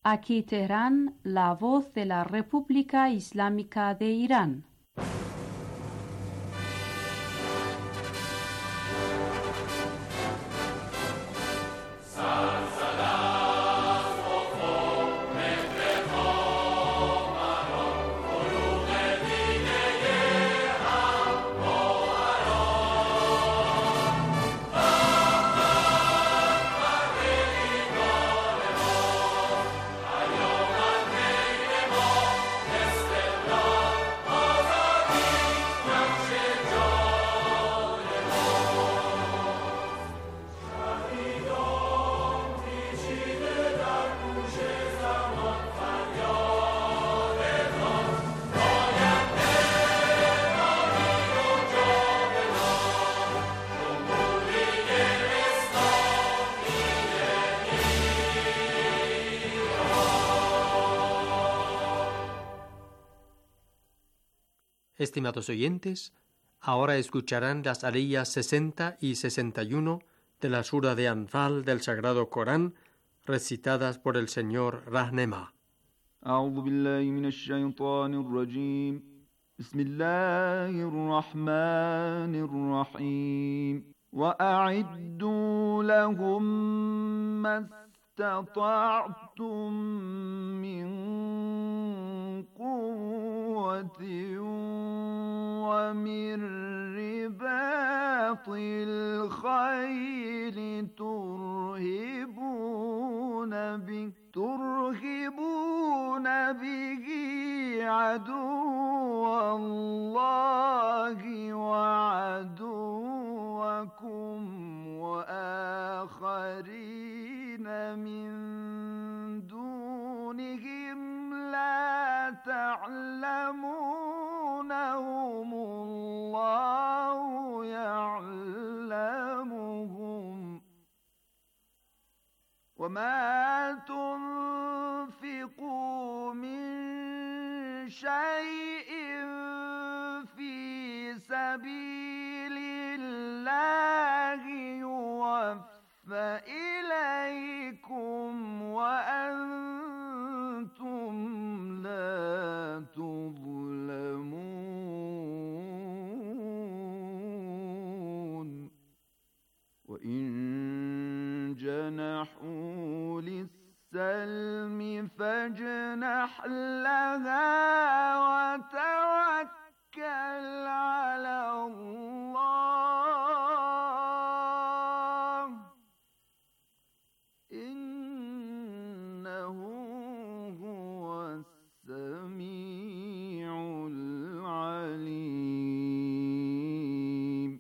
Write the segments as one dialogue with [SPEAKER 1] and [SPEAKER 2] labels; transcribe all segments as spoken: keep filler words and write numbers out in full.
[SPEAKER 1] Aquí Teherán, la voz de la República Islámica de Irán.
[SPEAKER 2] Estimados oyentes, ahora escucharán las aliyas sesenta y sesenta y uno de la sura de Anfal del Sagrado Corán, recitadas por el señor Rahnema.
[SPEAKER 3] أعوذ بالله من الشيطان الرجيم بسم الله الرحمن الرحيم وأعدوا لهم ما استطعتم من قوة ومن رباط الخيل ترهبون به ترهبون به عدو الله وعدوكم وآخرين من دونهم لا تعلمونهم الله يعلمهم وما تنفقوا من شيء في سبيل الله يوفى إليكم وأنتم لا تظلمون وإن جنحوا للسلم فاجنح لها وتوكل على الله إنه هو السميع العليم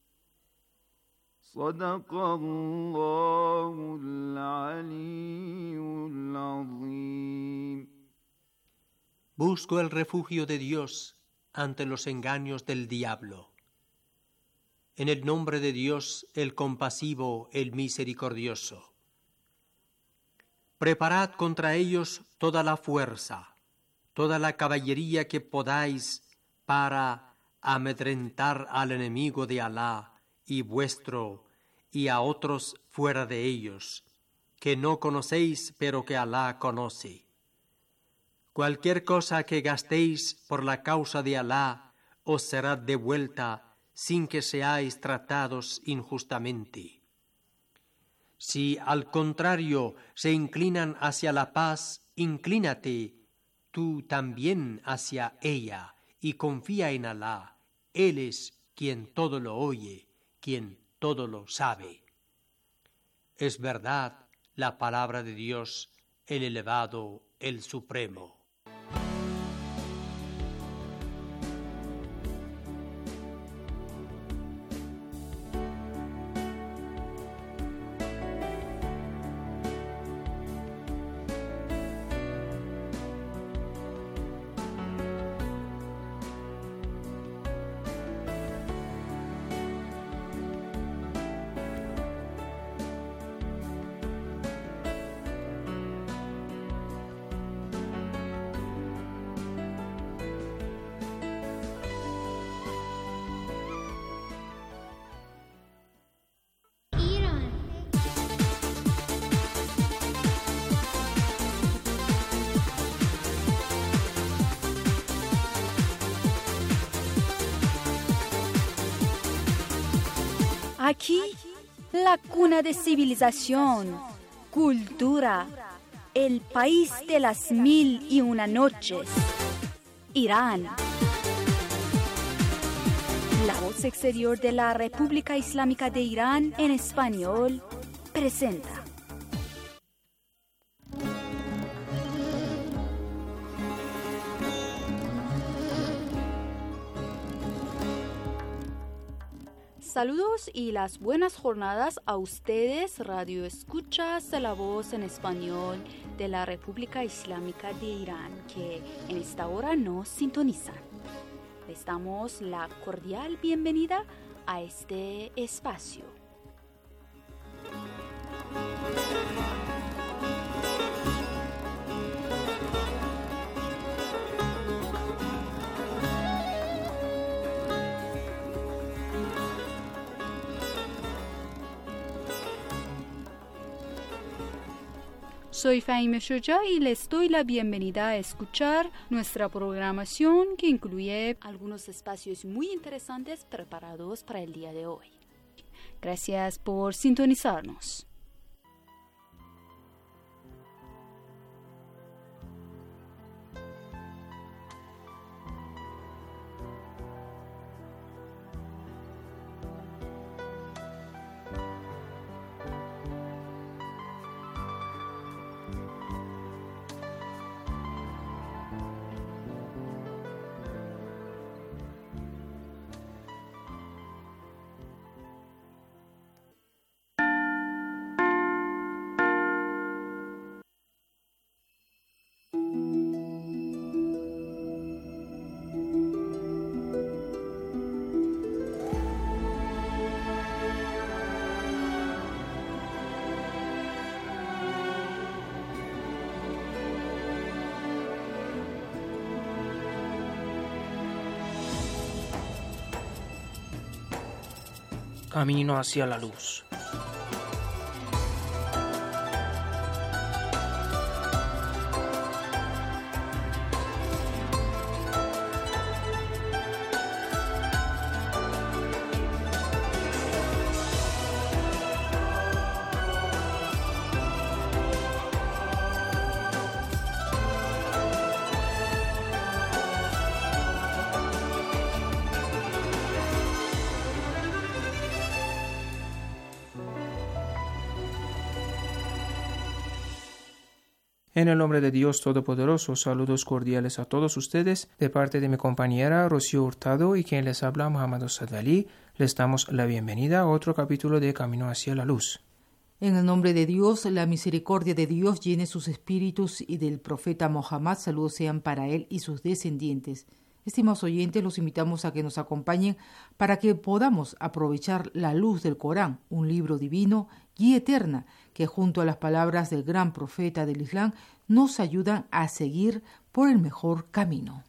[SPEAKER 3] صدق الله العلي العظيم.
[SPEAKER 2] Busco el refugio de Dios ante los engaños del diablo. En el nombre de Dios, el compasivo, el misericordioso. Preparad contra ellos toda la fuerza, toda la caballería que podáis para amedrentar al enemigo de Alá y vuestro, y a otros fuera de ellos, que no conocéis, pero que Alá conoce. Cualquier cosa que gastéis por la causa de Alá os será devuelta sin que seáis tratados injustamente. Si al contrario se inclinan hacia la paz, inclínate tú también hacia ella y confía en Alá. Él es quien todo lo oye, quien todo lo sabe. Es verdad la palabra de Dios, el elevado, el supremo.
[SPEAKER 4] Aquí, la cuna de civilización, cultura, el país de las mil y una noches, Irán. La voz exterior de la República Islámica de Irán en español presenta. Saludos y las buenas jornadas a ustedes, Radio Escuchas de la Voz en Español de la República Islámica de Irán, que en esta hora nos sintonizan. Les damos la cordial bienvenida a este espacio. Soy Fahime Shoja y les doy la bienvenida a escuchar nuestra programación que incluye algunos espacios muy interesantes preparados para el día de hoy. Gracias por sintonizarnos.
[SPEAKER 5] Camino hacia la luz. En el nombre de Dios Todopoderoso, saludos cordiales a todos ustedes, de parte de mi compañera Rocío Hurtado y quien les habla Muhammad Sadali, les damos la bienvenida a otro capítulo de Camino hacia la Luz.
[SPEAKER 6] En el nombre de Dios, la misericordia de Dios llene sus espíritus y del profeta Mohammed, saludos sean para él y sus descendientes. Estimados oyentes, los invitamos a que nos acompañen para que podamos aprovechar la luz del Corán, un libro divino, guía eterna, que junto a las palabras del gran profeta del Islam nos ayudan a seguir por el mejor camino.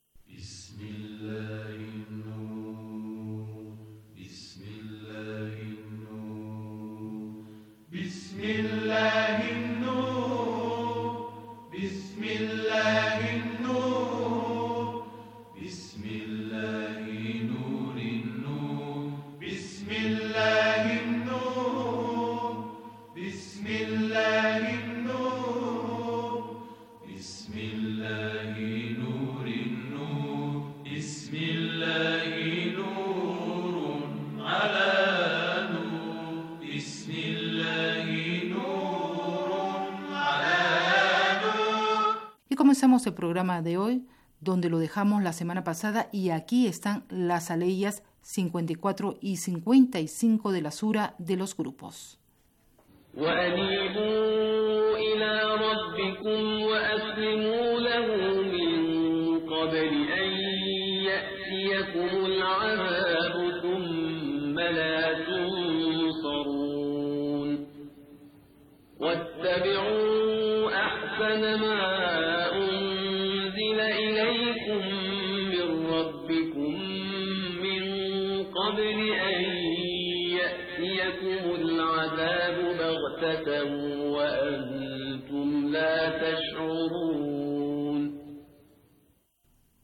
[SPEAKER 6] Comenzamos el programa de hoy, donde lo dejamos la semana pasada, y aquí están las aleyas cincuenta y cuatro y cincuenta y cinco de la sura de los grupos.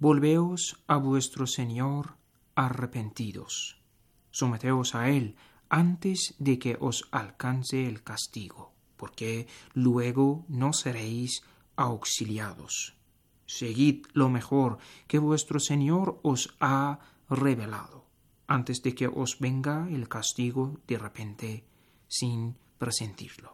[SPEAKER 5] Volveos a vuestro Señor arrepentidos. Someteos a Él, antes de que os alcance el castigo, porque luego no seréis auxiliados. Seguid lo mejor que vuestro Señor os ha revelado, antes de que os venga el castigo de repente sin presentirlo.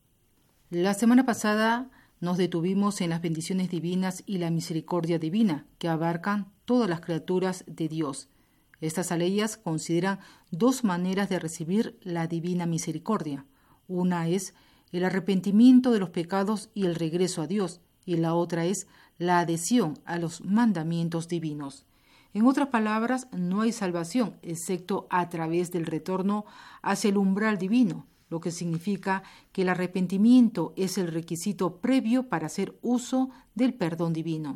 [SPEAKER 6] La semana pasada nos detuvimos en las bendiciones divinas y la misericordia divina que abarcan todas las criaturas de Dios. Estas aleyas consideran dos maneras de recibir la divina misericordia. Una es el arrepentimiento de los pecados y el regreso a Dios, y la otra es la adhesión a los mandamientos divinos. En otras palabras, no hay salvación excepto a través del retorno hacia el umbral divino, lo que significa que el arrepentimiento es el requisito previo para hacer uso del perdón divino.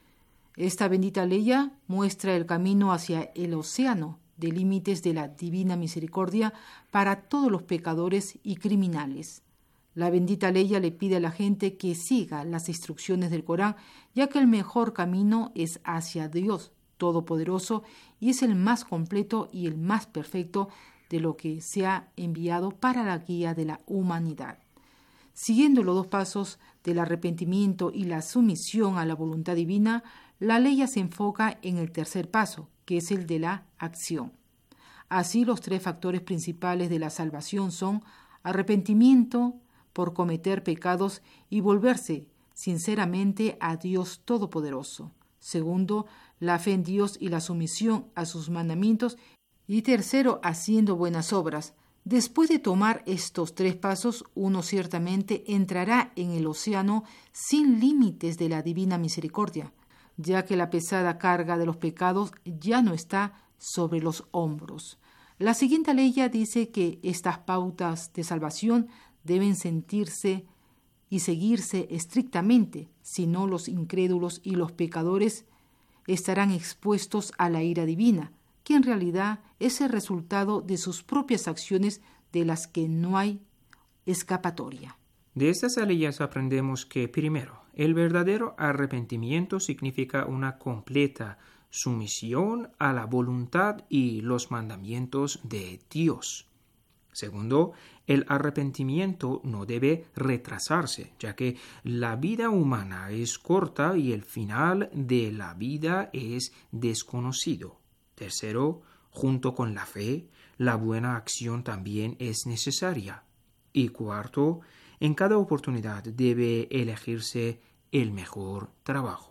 [SPEAKER 6] Esta bendita ley muestra el camino hacia el océano de límites de la divina misericordia para todos los pecadores y criminales. La bendita ley le pide a la gente que siga las instrucciones del Corán, ya que el mejor camino es hacia Dios Todopoderoso y es el más completo y el más perfecto de lo que se ha enviado para la guía de la humanidad. Siguiendo los dos pasos del arrepentimiento y la sumisión a la voluntad divina, la ley se enfoca en el tercer paso, que es el de la acción. Así, los tres factores principales de la salvación son arrepentimiento por cometer pecados y volverse sinceramente a Dios Todopoderoso. Segundo, la fe en Dios y la sumisión a sus mandamientos. Y tercero, haciendo buenas obras. Después de tomar estos tres pasos, uno ciertamente entrará en el océano sin límites de la divina misericordia, ya que la pesada carga de los pecados ya no está sobre los hombros. La siguiente ley ya dice que estas pautas de salvación deben sentirse y seguirse estrictamente, si no los incrédulos y los pecadores estarán expuestos a la ira divina, que en realidad es el resultado de sus propias acciones de las que no hay escapatoria.
[SPEAKER 5] De estas aleyas aprendemos que, primero, el verdadero arrepentimiento significa una completa sumisión a la voluntad y los mandamientos de Dios. Segundo, el arrepentimiento no debe retrasarse, ya que la vida humana es corta y el final de la vida es desconocido. Tercero, junto con la fe, la buena acción también es necesaria. Y cuarto, en cada oportunidad debe elegirse el mejor trabajo.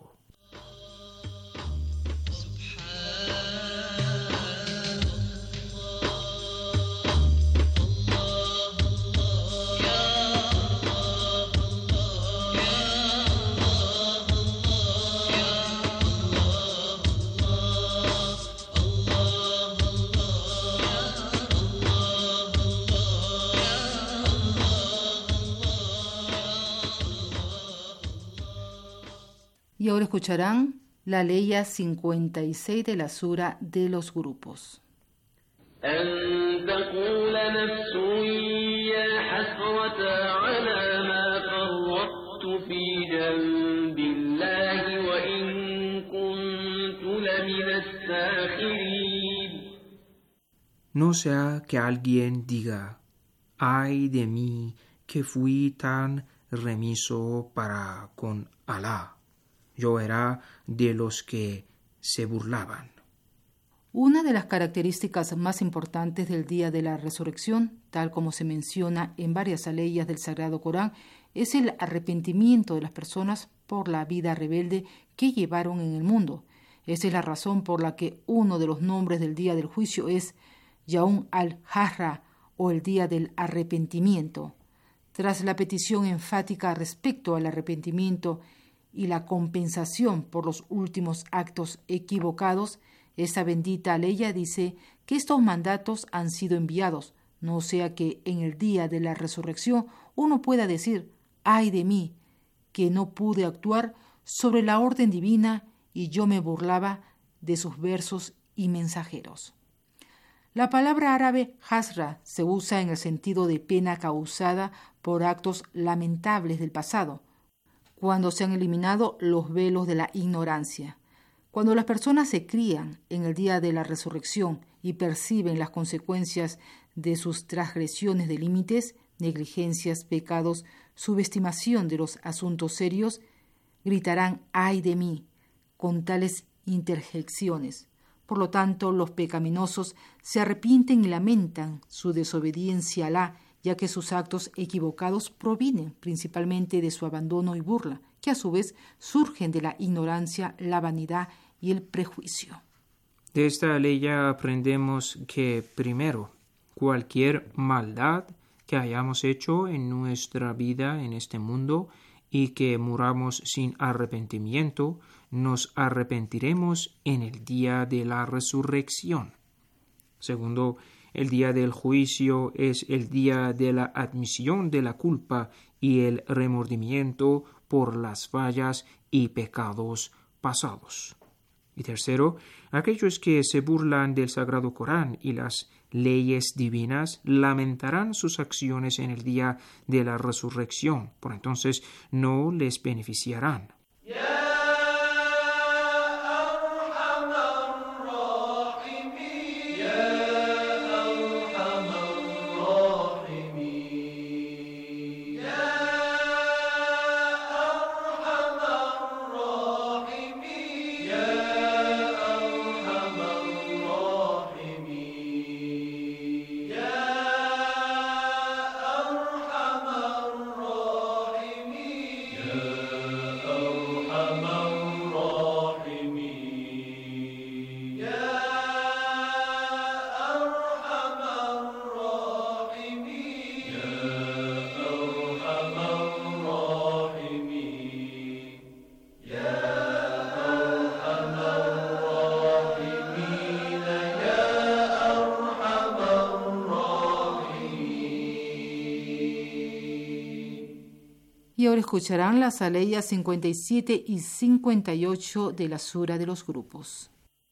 [SPEAKER 6] Y ahora escucharán la ley cincuenta y seis de la sura de los grupos.
[SPEAKER 5] No sea que alguien diga, ay de mí que fui tan remiso para con Alá. Yo era de los que se burlaban.
[SPEAKER 6] Una de las características más importantes del día de la resurrección, tal como se menciona en varias aleyas del Sagrado Corán, es el arrepentimiento de las personas por la vida rebelde que llevaron en el mundo. Esa es la razón por la que uno de los nombres del día del juicio es Yaum al-Harra, o el día del arrepentimiento. Tras la petición enfática respecto al arrepentimiento y la compensación por los últimos actos equivocados, esta bendita ley dice que estos mandatos han sido enviados, no sea que en el día de la resurrección uno pueda decir, ay de mí, que no pude actuar sobre la orden divina y yo me burlaba de sus versos y mensajeros. La palabra árabe hasra se usa en el sentido de pena causada por actos lamentables del pasado, cuando se han eliminado los velos de la ignorancia. Cuando las personas se crían en el día de la resurrección y perciben las consecuencias de sus transgresiones de límites, negligencias, pecados, subestimación de los asuntos serios, gritarán ¡ay de mí!, con tales interjecciones. Por lo tanto, los pecaminosos se arrepienten y lamentan su desobediencia a Alá, ya que sus actos equivocados provienen principalmente de su abandono y burla, que a su vez surgen de la ignorancia, la vanidad y el prejuicio.
[SPEAKER 5] De esta ley ya aprendemos que, primero, cualquier maldad que hayamos hecho en nuestra vida en este mundo y que muramos sin arrepentimiento, nos arrepentiremos en el día de la resurrección. Segundo, el día del juicio es el día de la admisión de la culpa y el remordimiento por las fallas y pecados pasados. Y tercero, aquellos que se burlan del Sagrado Corán y las leyes divinas lamentarán sus acciones en el día de la resurrección, por entonces no les beneficiarán.
[SPEAKER 6] Y ahora escucharán las aleyas cincuenta y siete y cincuenta y ocho de la Sura de los Grupos.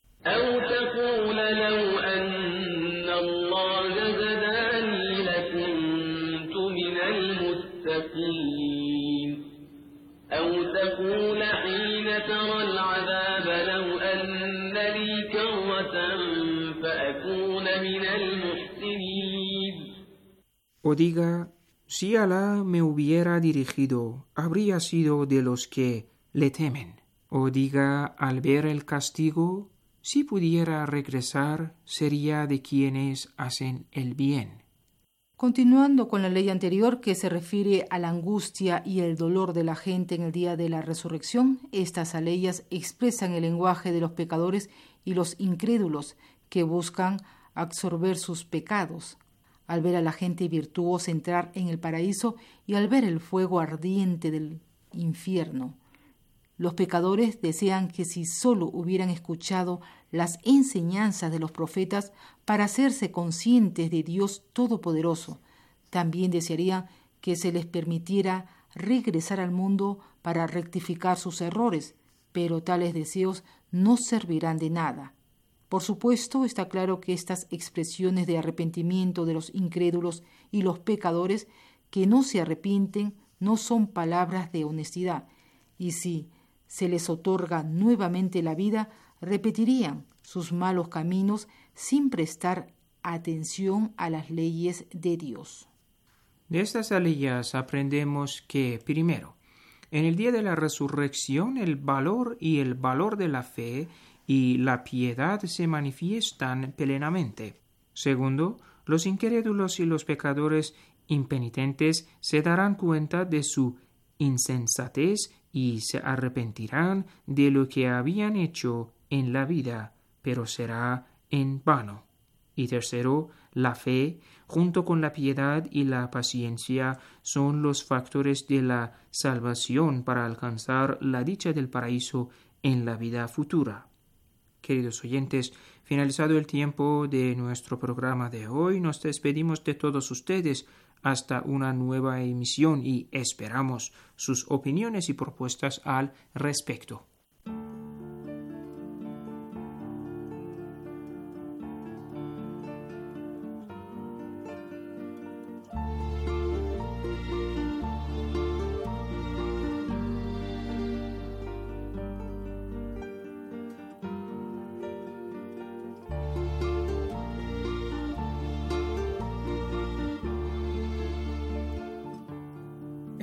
[SPEAKER 5] O diga, si Alá me hubiera dirigido, habría sido de los que le temen. O diga, al ver el castigo, si pudiera regresar, sería de quienes hacen el bien.
[SPEAKER 6] Continuando con la ley anterior que se refiere a la angustia y el dolor de la gente en el día de la resurrección, estas aleyas expresan el lenguaje de los pecadores y los incrédulos que buscan absorber sus pecados. Al ver a la gente virtuosa entrar en el paraíso y al ver el fuego ardiente del infierno. Los pecadores desean que si solo hubieran escuchado las enseñanzas de los profetas para hacerse conscientes de Dios Todopoderoso, también desearían que se les permitiera regresar al mundo para rectificar sus errores, pero tales deseos no servirán de nada. Por supuesto, está claro que estas expresiones de arrepentimiento de los incrédulos y los pecadores que no se arrepienten no son palabras de honestidad, y si se les otorga nuevamente la vida, repetirían sus malos caminos sin prestar atención a las leyes de Dios.
[SPEAKER 5] De estas aleyas aprendemos que, primero, en el día de la resurrección el valor y el valor de la fe y la piedad se manifiestan plenamente. Segundo, los incrédulos y los pecadores impenitentes se darán cuenta de su insensatez y se arrepentirán de lo que habían hecho en la vida, pero será en vano. Y tercero, la fe, junto con la piedad y la paciencia, son los factores de la salvación para alcanzar la dicha del paraíso en la vida futura. Queridos oyentes, finalizado el tiempo de nuestro programa de hoy, nos despedimos de todos ustedes hasta una nueva emisión y esperamos sus opiniones y propuestas al respecto.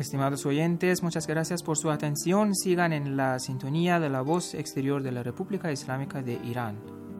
[SPEAKER 5] Estimados oyentes, muchas gracias por su atención. Sigan en la sintonía de la voz exterior de la República Islámica de Irán.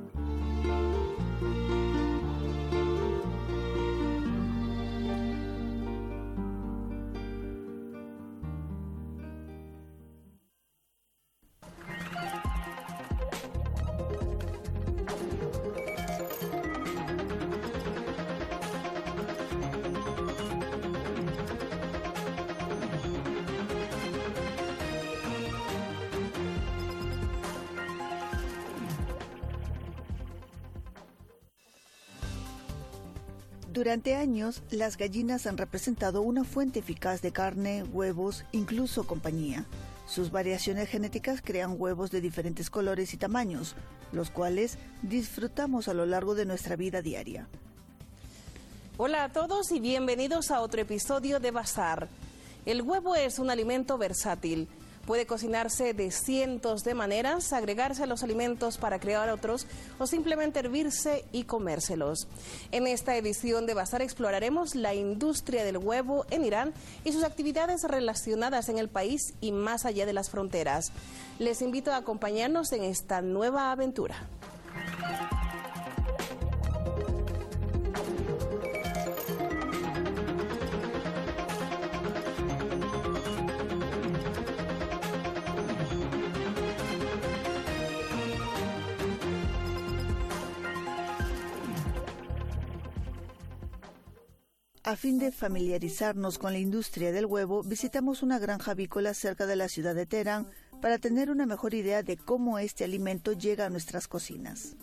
[SPEAKER 7] Durante años, las gallinas han representado una fuente eficaz de carne, huevos, incluso compañía. Sus variaciones genéticas crean huevos de diferentes colores y tamaños, los cuales disfrutamos a lo largo de nuestra vida diaria.
[SPEAKER 8] Hola a todos y bienvenidos a otro episodio de Bazar. El huevo es un alimento versátil. Puede cocinarse de cientos de maneras, agregarse a los alimentos para crear otros o simplemente hervirse y comérselos. En esta edición de Bazar exploraremos la industria del huevo en Irán y sus actividades relacionadas en el país y más allá de las fronteras. Les invito a acompañarnos en esta nueva aventura.
[SPEAKER 7] A fin de familiarizarnos con la industria del huevo, visitamos una granja avícola cerca de la ciudad de Teherán para tener una mejor idea de cómo este alimento llega a nuestras cocinas.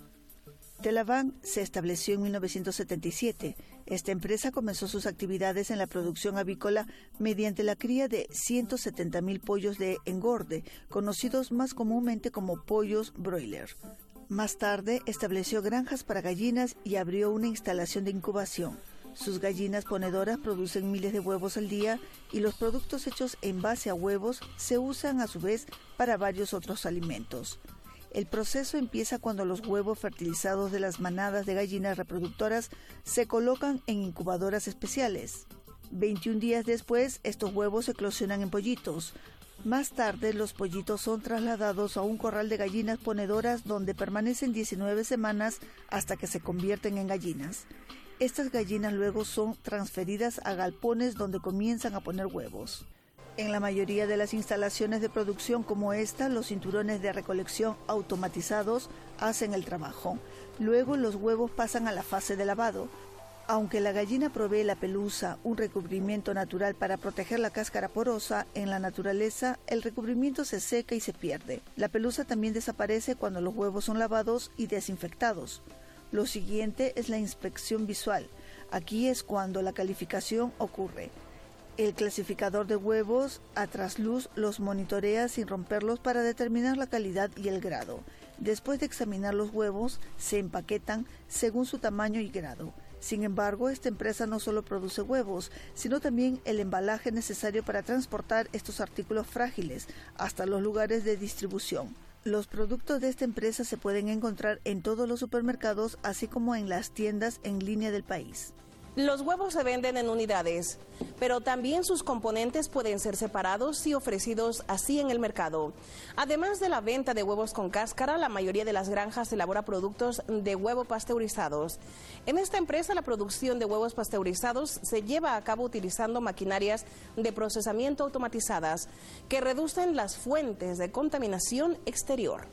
[SPEAKER 7] Telavan se estableció en mil novecientos setenta y siete. Esta empresa comenzó sus actividades en la producción avícola mediante la cría de ciento setenta mil pollos de engorde, conocidos más comúnmente como pollos broiler. Más tarde, estableció granjas para gallinas y abrió una instalación de incubación. Sus gallinas ponedoras producen miles de huevos al día y los productos hechos en base a huevos se usan a su vez para varios otros alimentos. El proceso empieza cuando los huevos fertilizados de las manadas de gallinas reproductoras se colocan en incubadoras especiales. veintiún días después, estos huevos eclosionan en pollitos. Más tarde, los pollitos son trasladados a un corral de gallinas ponedoras donde permanecen diecinueve semanas hasta que se convierten en gallinas. Estas gallinas luego son transferidas a galpones donde comienzan a poner huevos. En la mayoría de las instalaciones de producción como esta, los cinturones de recolección automatizados hacen el trabajo. Luego los huevos pasan a la fase de lavado. Aunque la gallina provee la pelusa, un recubrimiento natural para proteger la cáscara porosa, en la naturaleza el recubrimiento se seca y se pierde. La pelusa también desaparece cuando los huevos son lavados y desinfectados. Lo siguiente es la inspección visual. Aquí es cuando la calificación ocurre. El clasificador de huevos a trasluz los monitorea sin romperlos para determinar la calidad y el grado. Después de examinar los huevos, se empaquetan según su tamaño y grado. Sin embargo, esta empresa no solo produce huevos, sino también el embalaje necesario para transportar estos artículos frágiles hasta los lugares de distribución. Los productos de esta empresa se pueden encontrar en todos los supermercados, así como en las tiendas en línea del país.
[SPEAKER 8] Los huevos se venden en unidades, pero también sus componentes pueden ser separados y ofrecidos así en el mercado. Además de la venta de huevos con cáscara, la mayoría de las granjas elabora productos de huevo pasteurizados. En esta empresa, la producción de huevos pasteurizados se lleva a cabo utilizando maquinarias de procesamiento automatizadas que reducen las fuentes de contaminación exterior.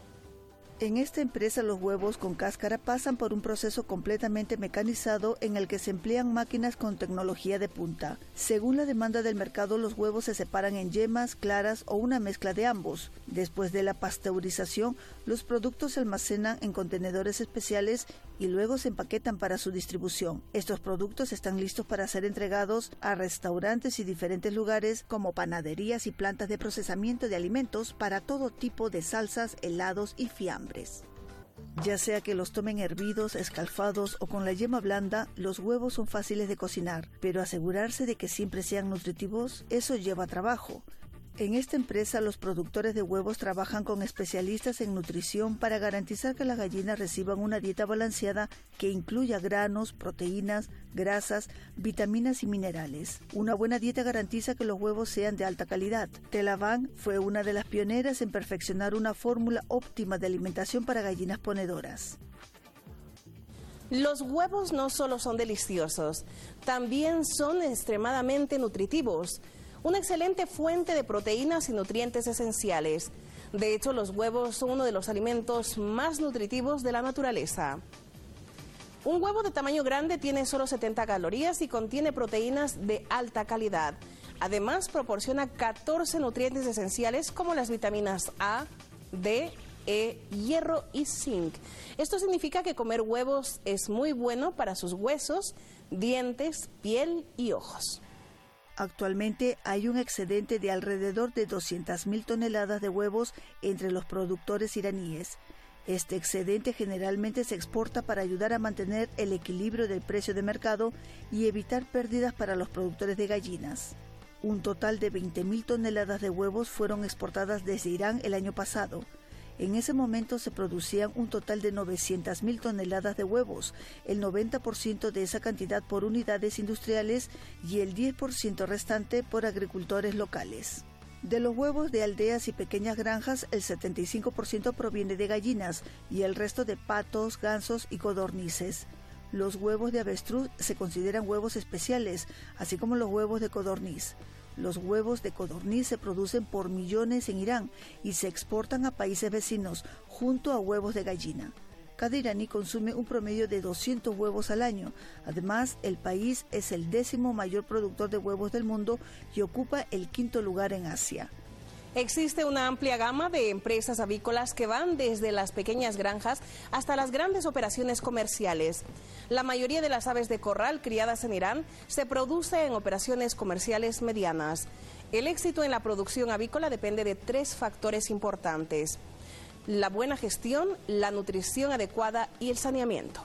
[SPEAKER 7] En esta empresa los huevos con cáscara pasan por un proceso completamente mecanizado en el que se emplean máquinas con tecnología de punta. Según la demanda del mercado, los huevos se separan en yemas, claras o una mezcla de ambos. Después de la pasteurización, los productos se almacenan en contenedores especiales y luego se empaquetan para su distribución. Estos productos están listos para ser entregados a restaurantes y diferentes lugares como panaderías y plantas de procesamiento de alimentos para todo tipo de salsas, helados y fiambres. Ya sea que los tomen hervidos, escalfados o con la yema blanda, los huevos son fáciles de cocinar, pero asegurarse de que siempre sean nutritivos, eso lleva trabajo. En esta empresa, los productores de huevos trabajan con especialistas en nutrición para garantizar que las gallinas reciban una dieta balanceada que incluya granos, proteínas, grasas, vitaminas y minerales. Una buena dieta garantiza que los huevos sean de alta calidad. Tel Aviv fue una de las pioneras en perfeccionar una fórmula óptima de alimentación para gallinas ponedoras.
[SPEAKER 8] Los huevos no solo son deliciosos, también son extremadamente nutritivos. Una excelente fuente de proteínas y nutrientes esenciales. De hecho, los huevos son uno de los alimentos más nutritivos de la naturaleza. Un huevo de tamaño grande tiene solo setenta calorías y contiene proteínas de alta calidad. Además, proporciona catorce nutrientes esenciales como las vitaminas A, D, E, hierro y zinc. Esto significa que comer huevos es muy bueno para sus huesos, dientes, piel y ojos.
[SPEAKER 7] Actualmente hay un excedente de alrededor de doscientas mil toneladas de huevos entre los productores iraníes. Este excedente generalmente se exporta para ayudar a mantener el equilibrio del precio de mercado y evitar pérdidas para los productores de gallinas. Un total de veinte mil toneladas de huevos fueron exportadas desde Irán el año pasado. En ese momento se producían un total de novecientas mil toneladas de huevos, el noventa por ciento de esa cantidad por unidades industriales y el diez por ciento restante por agricultores locales. De los huevos de aldeas y pequeñas granjas, el setenta y cinco por ciento proviene de gallinas y el resto de patos, gansos y codornices. Los huevos de avestruz se consideran huevos especiales, así como los huevos de codorniz. Los huevos de codorniz se producen por millones en Irán y se exportan a países vecinos junto a huevos de gallina. Cada iraní consume un promedio de doscientos huevos al año. Además, el país es el décimo mayor productor de huevos del mundo y ocupa el quinto lugar en Asia.
[SPEAKER 8] Existe una amplia gama de empresas avícolas que van desde las pequeñas granjas hasta las grandes operaciones comerciales. La mayoría de las aves de corral criadas en Irán se produce en operaciones comerciales medianas. El éxito en la producción avícola depende de tres factores importantes: la buena gestión, la nutrición adecuada y el saneamiento.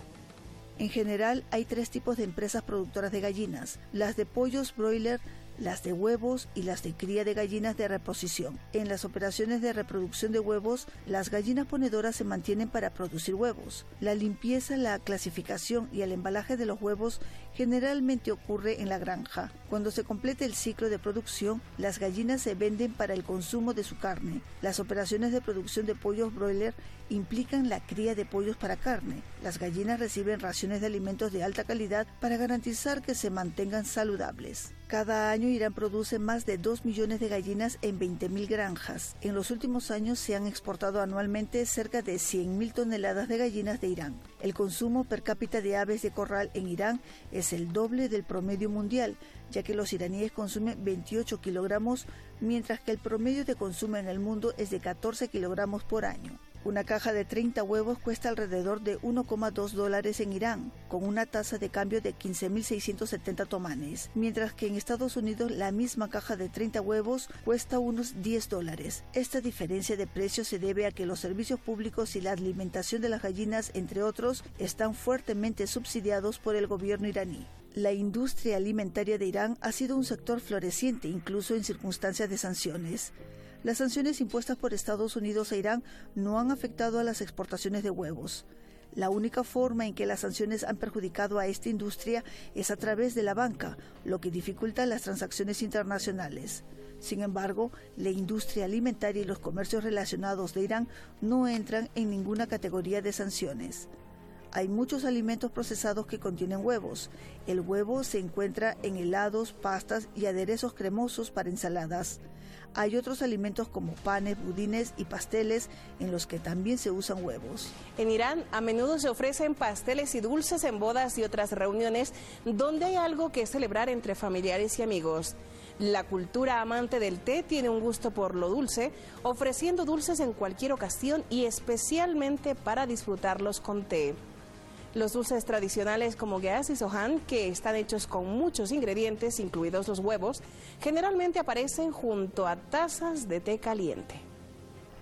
[SPEAKER 7] En general, hay tres tipos de empresas productoras de gallinas: las de pollos broiler, las de huevos y las de cría de gallinas de reposición. En las operaciones de reproducción de huevos, las gallinas ponedoras se mantienen para producir huevos. La limpieza, la clasificación y el embalaje de los huevos generalmente ocurre en la granja. Cuando se complete el ciclo de producción, las gallinas se venden para el consumo de su carne. Las operaciones de producción de pollos broiler implican la cría de pollos para carne. Las gallinas reciben raciones de alimentos de alta calidad para garantizar que se mantengan saludables. Cada año Irán produce más de dos millones de gallinas en veinte mil granjas. En los últimos años se han exportado anualmente cerca de cien mil toneladas de gallinas de Irán. El consumo per cápita de aves de corral en Irán es el doble del promedio mundial, ya que los iraníes consumen veintiocho kilogramos, mientras que el promedio de consumo en el mundo es de catorce kilogramos por año. Una caja de treinta huevos cuesta alrededor de uno coma dos dólares en Irán, con una tasa de cambio de quince mil seiscientos setenta tomanes, mientras que en Estados Unidos la misma caja de treinta huevos cuesta unos diez dólares. Esta diferencia de precio se debe a que los servicios públicos y la alimentación de las gallinas, entre otros, están fuertemente subsidiados por el gobierno iraní. La industria alimentaria de Irán ha sido un sector floreciente, incluso en circunstancias de sanciones. Las sanciones impuestas por Estados Unidos a Irán no han afectado a las exportaciones de huevos. La única forma en que las sanciones han perjudicado a esta industria es a través de la banca, lo que dificulta las transacciones internacionales. Sin embargo, la industria alimentaria y los comercios relacionados de Irán no entran en ninguna categoría de sanciones. Hay muchos alimentos procesados que contienen huevos. El huevo se encuentra en helados, pastas y aderezos cremosos para ensaladas. Hay otros alimentos como panes, budines y pasteles en los que también se usan huevos.
[SPEAKER 8] En Irán a menudo se ofrecen pasteles y dulces en bodas y otras reuniones donde hay algo que celebrar entre familiares y amigos. La cultura amante del té tiene un gusto por lo dulce, ofreciendo dulces en cualquier ocasión y especialmente para disfrutarlos con té. Los dulces tradicionales como geas y sohan, que están hechos con muchos ingredientes, incluidos los huevos, generalmente aparecen junto a tazas de té caliente.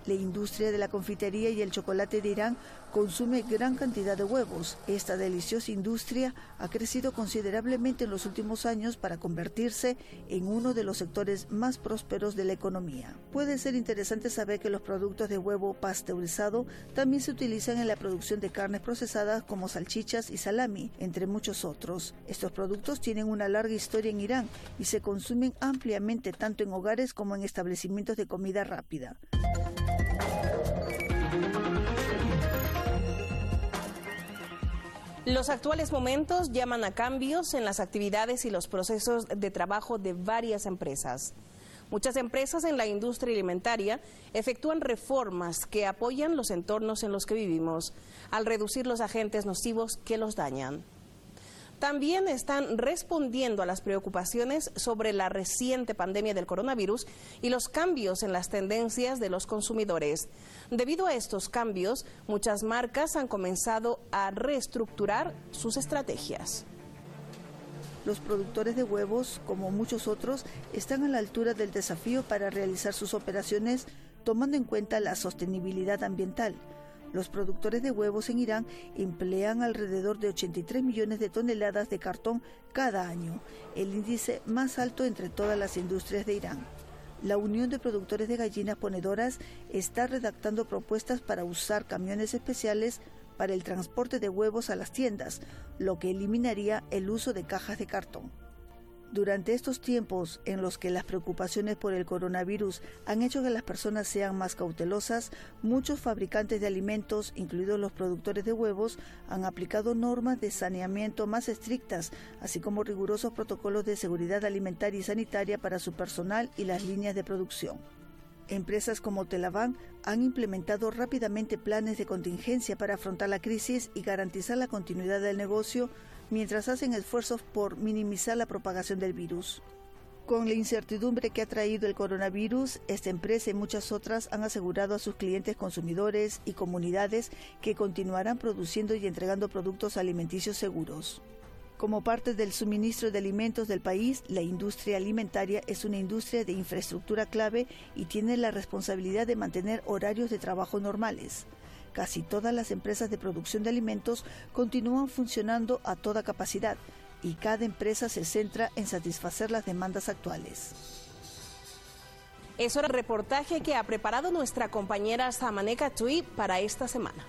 [SPEAKER 7] La industria de la confitería y el chocolate de Irán consume gran cantidad de huevos. Esta deliciosa industria ha crecido considerablemente en los últimos años para convertirse en uno de los sectores más prósperos de la economía. Puede ser interesante saber que los productos de huevo pasteurizado también se utilizan en la producción de carnes procesadas como salchichas y salami, entre muchos otros. Estos productos tienen una larga historia en Irán y se consumen ampliamente tanto en hogares como en establecimientos de comida rápida.
[SPEAKER 8] Los actuales momentos llaman a cambios en las actividades y los procesos de trabajo de varias empresas. Muchas empresas en la industria alimentaria efectúan reformas que apoyan los entornos en los que vivimos, al reducir los agentes nocivos que los dañan. También están respondiendo a las preocupaciones sobre la reciente pandemia del coronavirus y los cambios en las tendencias de los consumidores. Debido a estos cambios, muchas marcas han comenzado a reestructurar sus estrategias.
[SPEAKER 7] Los productores de huevos, como muchos otros, están a la altura del desafío para realizar sus operaciones tomando en cuenta la sostenibilidad ambiental. Los productores de huevos en Irán emplean alrededor de ochenta y tres millones de toneladas de cartón cada año, el índice más alto entre todas las industrias de Irán. La Unión de Productores de Gallinas Ponedoras está redactando propuestas para usar camiones especiales para el transporte de huevos a las tiendas, lo que eliminaría el uso de cajas de cartón. Durante estos tiempos en los que las preocupaciones por el coronavirus han hecho que las personas sean más cautelosas, muchos fabricantes de alimentos, incluidos los productores de huevos, han aplicado normas de saneamiento más estrictas, así como rigurosos protocolos de seguridad alimentaria y sanitaria para su personal y las líneas de producción. Empresas como Telaván han implementado rápidamente planes de contingencia para afrontar la crisis y garantizar la continuidad del negocio, mientras hacen esfuerzos por minimizar la propagación del virus. Con la incertidumbre que ha traído el coronavirus, esta empresa y muchas otras han asegurado a sus clientes consumidores y comunidades que continuarán produciendo y entregando productos alimenticios seguros. Como parte del suministro de alimentos del país, la industria alimentaria es una industria de infraestructura clave y tiene la responsabilidad de mantener horarios de trabajo normales. Casi todas las empresas de producción de alimentos continúan funcionando a toda capacidad y cada empresa se centra en satisfacer las demandas actuales.
[SPEAKER 8] Es hora del reportaje que ha preparado nuestra compañera Samaneka Tui para esta semana.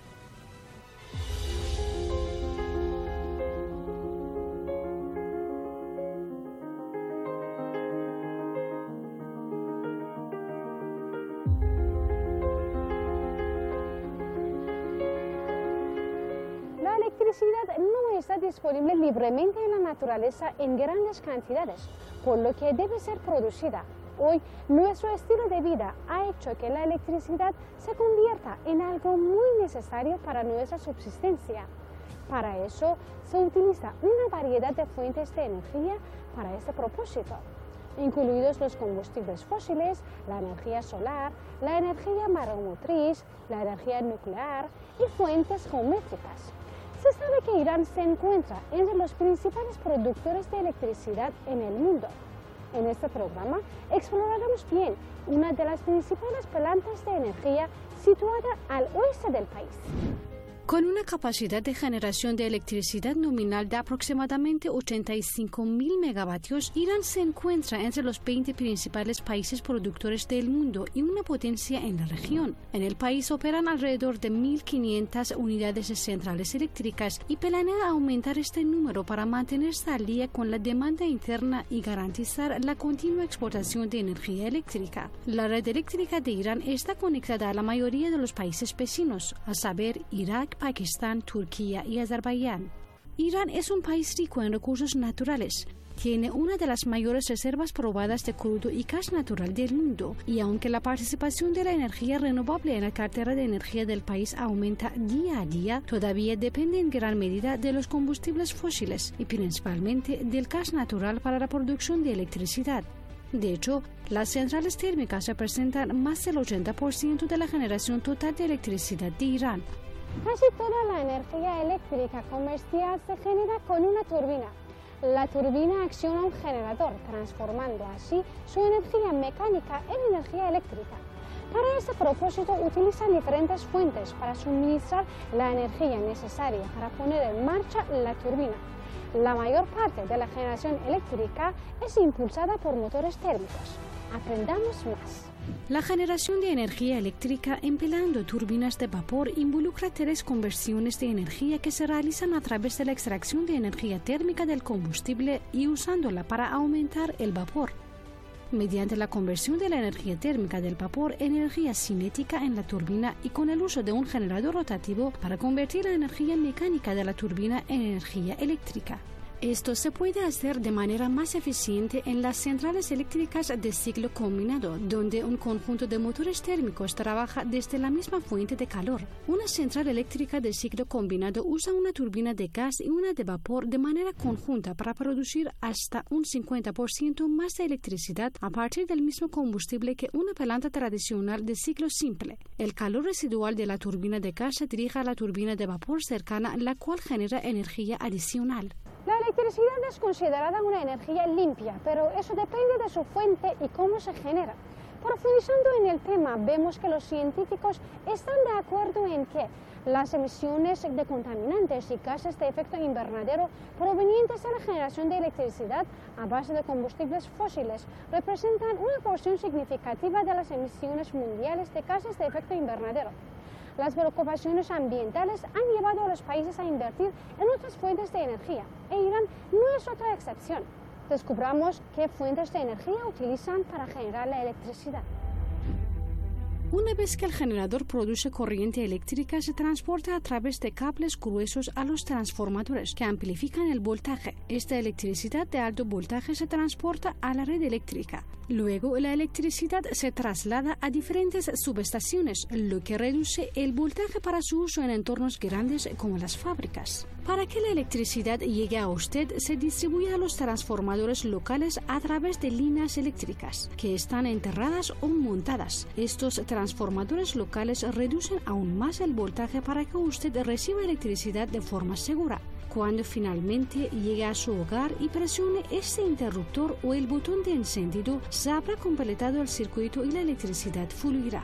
[SPEAKER 9] La electricidad no está disponible libremente en la naturaleza en grandes cantidades, por lo que debe ser producida. Hoy, nuestro estilo de vida ha hecho que la electricidad se convierta en algo muy necesario para nuestra subsistencia. Para eso, se utiliza una variedad de fuentes de energía para este propósito, incluidos los combustibles fósiles, la energía solar, la energía mareomotriz, la energía nuclear y fuentes geométricas. Se sabe que Irán se encuentra entre los principales productores de electricidad en el mundo. En este programa exploraremos bien una de las principales plantas de energía situada al oeste del país.
[SPEAKER 10] Con una capacidad de generación de electricidad nominal de aproximadamente ochenta y cinco mil megavatios, Irán se encuentra entre los veinte principales países productores del mundo y una potencia en la región. En el país operan alrededor de mil quinientas unidades de centrales eléctricas y planea aumentar este número para mantenerse al día con la demanda interna y garantizar la continua exportación de energía eléctrica. La red eléctrica de Irán está conectada a la mayoría de los países vecinos, a saber, Irak, Pakistán, Turquía y Azerbaiyán. Irán es un país rico en recursos naturales. Tiene una de las mayores reservas probadas de crudo y gas natural del mundo, y aunque la participación de la energía renovable en la cartera de energía del país aumenta día a día, todavía depende en gran medida de los combustibles fósiles y principalmente del gas natural para la producción de electricidad. De hecho, las centrales térmicas representan más del ochenta por ciento de la generación total de electricidad de Irán.
[SPEAKER 9] Casi toda la energía eléctrica comercial se genera con una turbina. La turbina acciona un generador, transformando así su energía mecánica en energía eléctrica. Para este propósito utilizan diferentes fuentes para suministrar la energía necesaria para poner en marcha la turbina. La mayor parte de la generación eléctrica es impulsada por motores térmicos. Aprendamos más.
[SPEAKER 10] La generación de energía eléctrica empleando turbinas de vapor involucra tres conversiones de energía que se realizan a través de la extracción de energía térmica del combustible y usándola para aumentar el vapor. Mediante la conversión de la energía térmica del vapor en energía cinética en la turbina y con el uso de un generador rotativo para convertir la energía mecánica de la turbina en energía eléctrica. Esto se puede hacer de manera más eficiente en las centrales eléctricas de ciclo combinado, donde un conjunto de motores térmicos trabaja desde la misma fuente de calor. Una central eléctrica de ciclo combinado usa una turbina de gas y una de vapor de manera conjunta para producir hasta un cincuenta por ciento más de electricidad a partir del mismo combustible que una planta tradicional de ciclo simple. El calor residual de la turbina de gas se dirige a la turbina de vapor cercana, la cual genera energía adicional.
[SPEAKER 9] La electricidad es considerada una energía limpia, pero eso depende de su fuente y cómo se genera. Profundizando en el tema, vemos que los científicos están de acuerdo en que las emisiones de contaminantes y gases de efecto invernadero provenientes de la generación de electricidad a base de combustibles fósiles representan una porción significativa de las emisiones mundiales de gases de efecto invernadero. Las preocupaciones ambientales han llevado a los países a invertir en otras fuentes de energía, e Irán no es otra excepción. Descubramos qué fuentes de energía utilizan para generar la electricidad.
[SPEAKER 10] Una vez que el generador produce corriente eléctrica, se transporta a través de cables gruesos a los transformadores que amplifican el voltaje. Esta electricidad de alto voltaje se transporta a la red eléctrica. Luego, la electricidad se traslada a diferentes subestaciones, lo que reduce el voltaje para su uso en entornos grandes como las fábricas. Para que la electricidad llegue a usted, se distribuye a los transformadores locales a través de líneas eléctricas, que están enterradas o montadas. Estos transformadores locales reducen aún más el voltaje para que usted reciba electricidad de forma segura. Cuando finalmente llegue a su hogar y presione este interruptor o el botón de encendido, se habrá completado el circuito y la electricidad fluirá.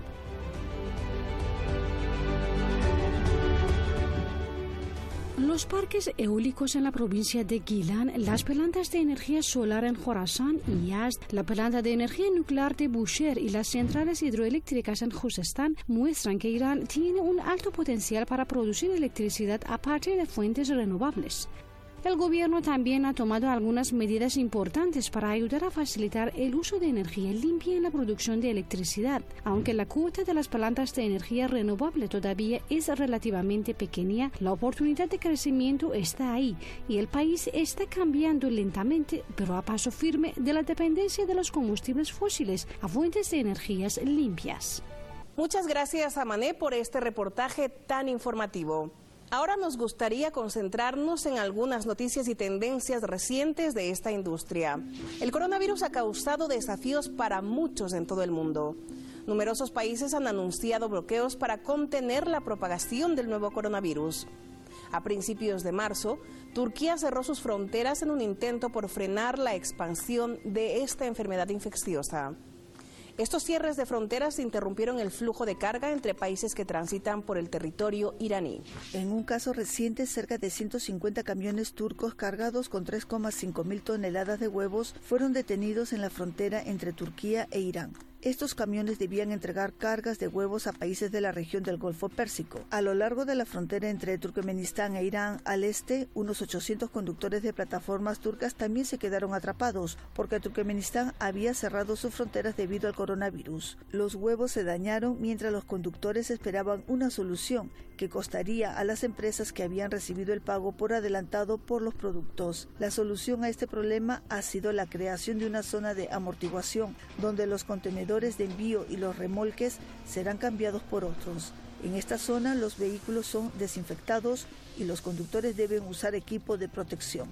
[SPEAKER 10] Los parques eólicos en la provincia de Gilan, las plantas de energía solar en Jorasán y Yazd, la planta de energía nuclear de Bushehr y las centrales hidroeléctricas en Juzestán muestran que Irán tiene un alto potencial para producir electricidad a partir de fuentes renovables. El gobierno también ha tomado algunas medidas importantes para ayudar a facilitar el uso de energía limpia en la producción de electricidad. Aunque la cuota de las plantas de energía renovable todavía es relativamente pequeña, la oportunidad de crecimiento está ahí y el país está cambiando lentamente, pero a paso firme, de la dependencia de los combustibles fósiles a fuentes de energías limpias.
[SPEAKER 8] Muchas gracias a Mané por este reportaje tan informativo. Ahora nos gustaría concentrarnos en algunas noticias y tendencias recientes de esta industria. El coronavirus ha causado desafíos para muchos en todo el mundo. Numerosos países han anunciado bloqueos para contener la propagación del nuevo coronavirus. A principios de marzo, Turquía cerró sus fronteras en un intento por frenar la expansión de esta enfermedad infecciosa. Estos cierres de fronteras interrumpieron el flujo de carga entre países que transitan por el territorio iraní.
[SPEAKER 7] En un caso reciente, cerca de ciento cincuenta camiones turcos cargados con tres coma cinco mil toneladas de huevos fueron detenidos en la frontera entre Turquía e Irán. Estos camiones debían entregar cargas de huevos a países de la región del Golfo Pérsico. A lo largo de la frontera entre Turkmenistán e Irán, al este, unos ochocientos conductores de plataformas turcas también se quedaron atrapados, porque Turkmenistán había cerrado sus fronteras debido al coronavirus. Los huevos se dañaron mientras los conductores esperaban una solución que costaría a las empresas que habían recibido el pago por adelantado por los productos. La solución a este problema ha sido la creación de una zona de amortiguación, donde los contenedores de envío y los remolques serán cambiados por otros. En esta zona los vehículos son desinfectados y los conductores deben usar equipo de protección.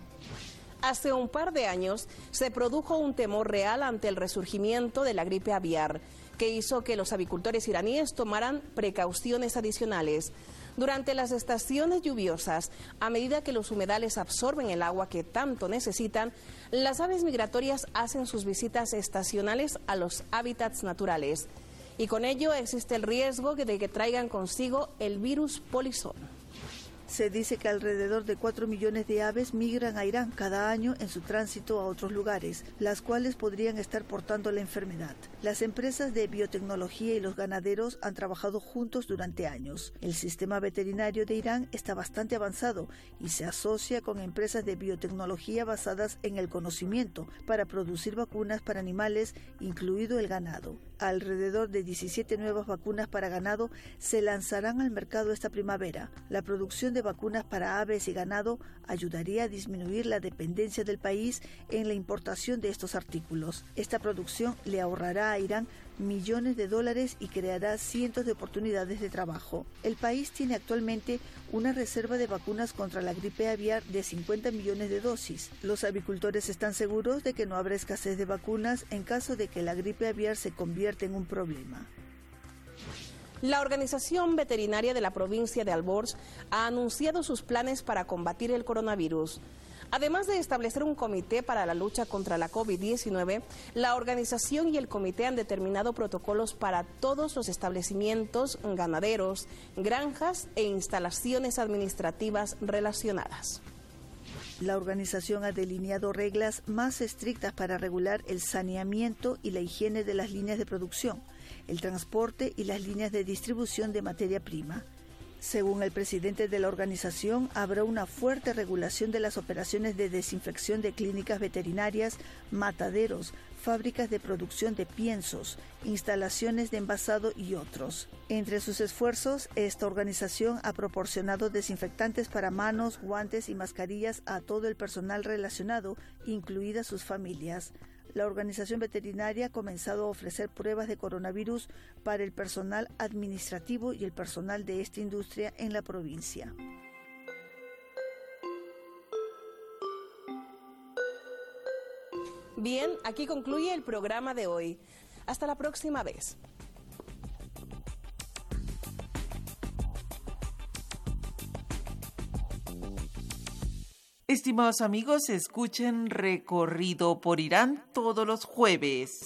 [SPEAKER 8] Hace un par de años se produjo un temor real ante el resurgimiento de la gripe aviar, que hizo que los avicultores iraníes tomaran precauciones adicionales. Durante las estaciones lluviosas, a medida que los humedales absorben el agua que tanto necesitan, las aves migratorias hacen sus visitas estacionales a los hábitats naturales. y con ello existe el riesgo de que traigan consigo el virus polizón.
[SPEAKER 7] Se dice que alrededor de cuatro millones de aves migran a Irán cada año en su tránsito a otros lugares, las cuales podrían estar portando la enfermedad. Las empresas de biotecnología y los ganaderos han trabajado juntos durante años. El sistema veterinario de Irán está bastante avanzado y se asocia con empresas de biotecnología basadas en el conocimiento para producir vacunas para animales, incluido el ganado. Alrededor de diecisiete nuevas vacunas para ganado se lanzarán al mercado esta primavera. La producción de vacunas para aves y ganado ayudaría a disminuir la dependencia del país en la importación de estos artículos. Esta producción le ahorrará a Irán millones de dólares y creará cientos de oportunidades de trabajo. El país tiene actualmente una reserva de vacunas contra la gripe aviar de cincuenta millones de dosis. Los avicultores están seguros de que no habrá escasez de vacunas en caso de que la gripe aviar se convierta en un problema.
[SPEAKER 8] La Organización Veterinaria de la provincia de Alborz ha anunciado sus planes para combatir el coronavirus. Además de establecer un comité para la lucha contra la COVID diecinueve, la organización y el comité han determinado protocolos para todos los establecimientos ganaderos, granjas e instalaciones administrativas relacionadas.
[SPEAKER 7] La organización ha delineado reglas más estrictas para regular el saneamiento y la higiene de las líneas de producción, el transporte y las líneas de distribución de materia prima. Según el presidente de la organización, habrá una fuerte regulación de las operaciones de desinfección de clínicas veterinarias, mataderos, fábricas de producción de piensos, instalaciones de envasado y otros. Entre sus esfuerzos, esta organización ha proporcionado desinfectantes para manos, guantes y mascarillas a todo el personal relacionado, incluidas sus familias. La organización veterinaria ha comenzado a ofrecer pruebas de coronavirus para el personal administrativo y el personal de esta industria en la provincia.
[SPEAKER 8] Bien, aquí concluye el programa de hoy. Hasta la próxima vez.
[SPEAKER 11] Estimados amigos, escuchen Recorrido por Irán todos los jueves.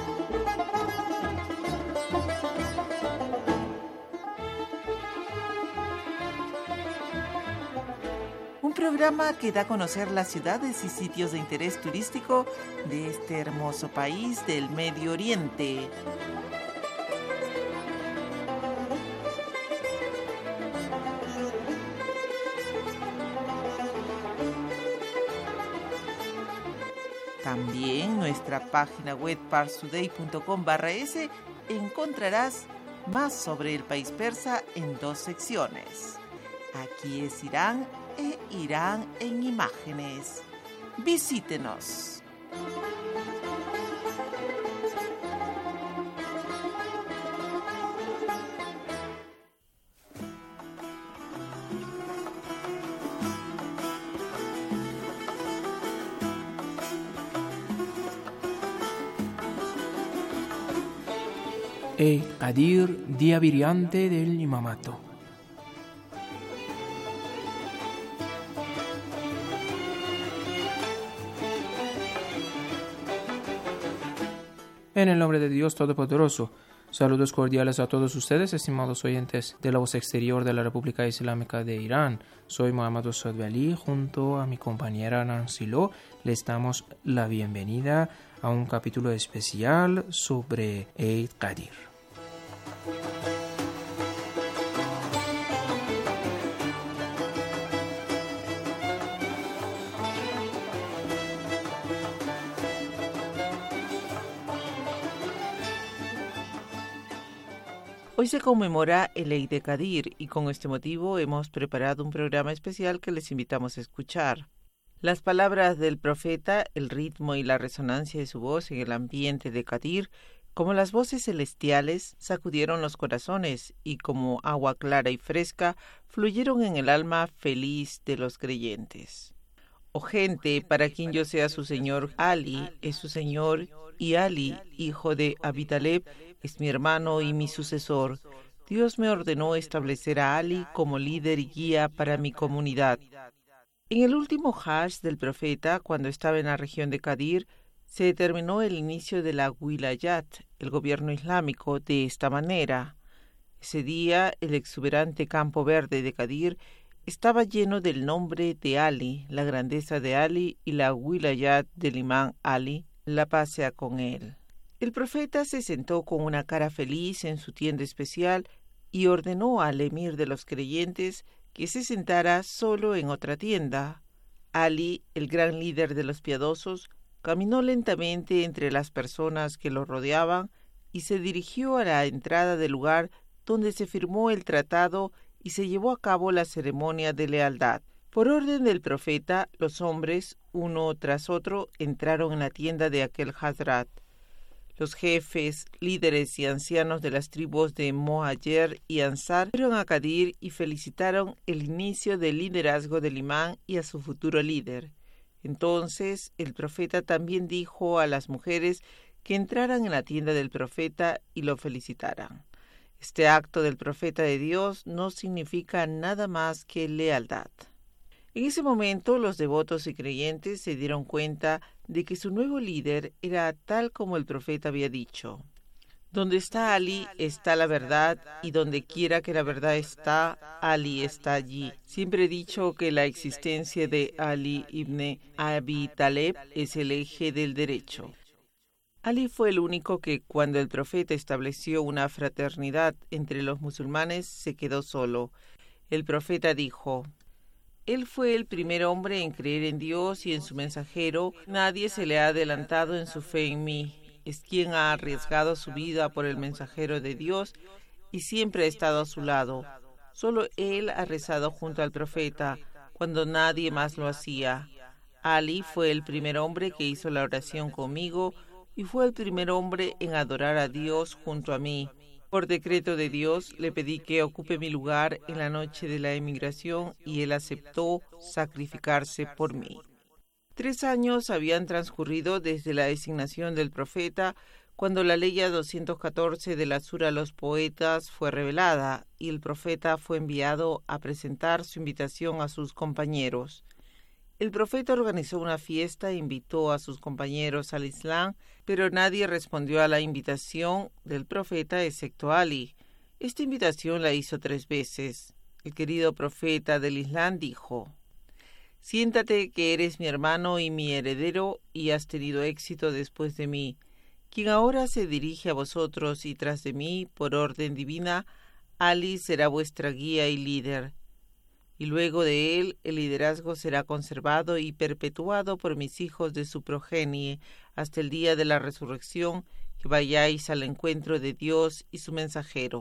[SPEAKER 11] Un programa que da a conocer las ciudades y sitios de interés turístico de este hermoso país del Medio Oriente. También en nuestra página web parstoday punto com barra es encontrarás más sobre el país persa en dos secciones. Aquí es Irán e Irán en imágenes. Visítenos.
[SPEAKER 5] Eid Qadir, día brillante del imamato. En el nombre de Dios Todopoderoso, saludos cordiales a todos ustedes, estimados oyentes de la voz exterior de la República Islámica de Irán. Soy Mohammad Sadwali, junto a mi compañera Nancy Lo, les damos la bienvenida a un capítulo especial sobre Eid Qadir.
[SPEAKER 11] Hoy se conmemora el Eid de Qadir y con este motivo hemos preparado un programa especial que les invitamos a escuchar. Las palabras del profeta, el ritmo y la resonancia de su voz en el ambiente de Qadir, como las voces celestiales, sacudieron los corazones y como agua clara y fresca, fluyeron en el alma feliz de los creyentes. Oh gente, para quien yo sea su señor, Ali es su señor, y Ali, hijo de Abi Taleb, es mi hermano y mi sucesor. Dios me ordenó establecer a Ali como líder y guía para mi comunidad. En el último Hajj del profeta, cuando estaba en la región de Qadir, Se determinó el inicio de la Wilayat, el gobierno islámico, de esta manera. Ese día, el exuberante campo verde de Gadir estaba lleno del nombre de Ali, la grandeza de Ali y la Wilayat del imán Ali, la paz sea con él. El profeta se sentó con una cara feliz en su tienda especial y ordenó al emir de los creyentes que se sentara solo en otra tienda. Ali, el gran líder de los piadosos, caminó lentamente entre las personas que lo rodeaban y se dirigió a la entrada del lugar donde se firmó el tratado y se llevó a cabo la ceremonia de lealtad. Por orden del profeta, los hombres, uno tras otro, entraron en la tienda de aquel Hazrat. Los jefes, líderes y ancianos de las tribus de Mohajer y Ansar fueron a Gadir y felicitaron el inicio del liderazgo del imán y a su futuro líder. Entonces el profeta también dijo a las mujeres que entraran en la tienda del profeta y lo felicitaran. Este acto del profeta de Dios no significa nada más que lealtad. En ese momento los devotos y creyentes se dieron cuenta de que su nuevo líder era tal como el profeta había dicho. Donde está Ali está la verdad, y donde quiera que la verdad está, Ali está allí. Siempre he dicho que la existencia de Ali ibn Abi Taleb es el eje del derecho. Ali fue el único que, cuando el profeta estableció una fraternidad entre los musulmanes, se quedó solo. El profeta dijo: Él fue el primer hombre en creer en Dios y en su mensajero. Nadie se le ha adelantado en su fe en mí. Es quien ha arriesgado su vida por el mensajero de Dios y siempre ha estado a su lado. Solo él ha rezado junto al profeta, cuando nadie más lo hacía. Ali fue el primer hombre que hizo la oración conmigo y fue el primer hombre en adorar a Dios junto a mí. Por decreto de Dios le pedí que ocupe mi lugar en la noche de la emigración y él aceptó sacrificarse por mí. Tres años habían transcurrido desde la designación del profeta cuando la ley doscientos catorce de la Sura a los poetas fue revelada y el profeta fue enviado a presentar su invitación a sus compañeros. El profeta organizó una fiesta e invitó a sus compañeros al Islam, pero nadie respondió a la invitación del profeta excepto Ali. Esta invitación la hizo tres veces. El querido profeta del Islam dijo: Siéntate que eres mi hermano y mi heredero y has tenido éxito después de mí. Quien ahora se dirige a vosotros y tras de mí, por orden divina, Ali será vuestra guía y líder. Y luego de él, el liderazgo será conservado y perpetuado por mis hijos de su progenie hasta el día de la resurrección, que vayáis al encuentro de Dios y su mensajero.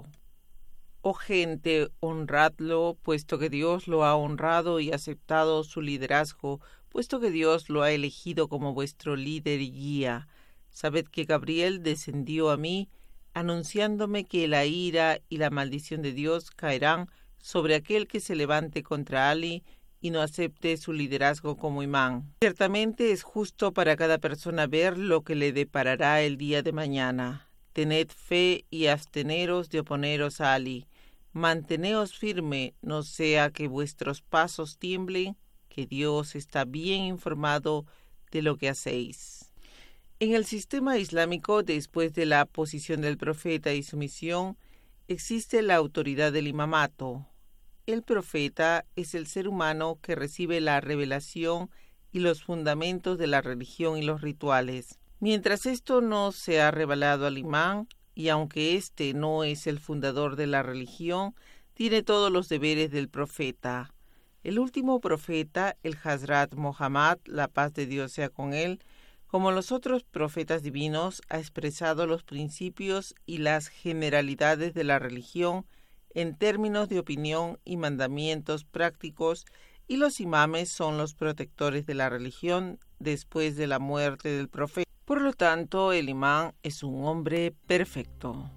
[SPEAKER 11] Oh gente, honradlo, puesto que Dios lo ha honrado y aceptado su liderazgo, puesto que Dios lo ha elegido como vuestro líder y guía. Sabed que Gabriel descendió a mí, anunciándome que la ira y la maldición de Dios caerán sobre aquel que se levante contra Ali y no acepte su liderazgo como imán. Ciertamente es justo para cada persona ver lo que le deparará el día de mañana. Tened fe y absteneros de oponeros a Ali. Manteneos firme, no sea que vuestros pasos tiemblen, que Dios está bien informado de lo que hacéis. En el sistema islámico, después de la posición del profeta y su misión, existe la autoridad del imamato. El profeta es el ser humano que recibe la revelación y los fundamentos de la religión y los rituales. Mientras esto no se ha revelado al imán, y aunque éste no es el fundador de la religión, tiene todos los deberes del profeta. El último profeta, el Hazrat Muhammad, la paz de Dios sea con él, como los otros profetas divinos, ha expresado los principios y las generalidades de la religión en términos de opinión y mandamientos prácticos, y los imames son los protectores de la religión después de la muerte del profeta. Por lo tanto, el imán es un hombre perfecto.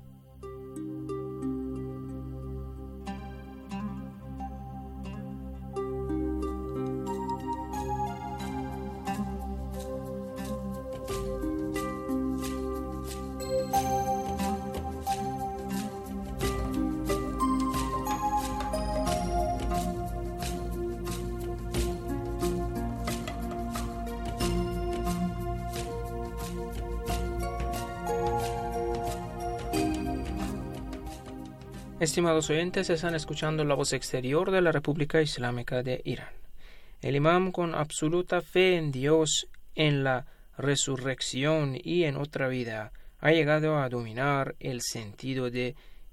[SPEAKER 5] Estimados oyentes, están escuchando la voz exterior de la República Islámica de Irán. El imam, con absoluta fe en Dios, en la resurrección y en otra vida, ha llegado a dominar el sentido de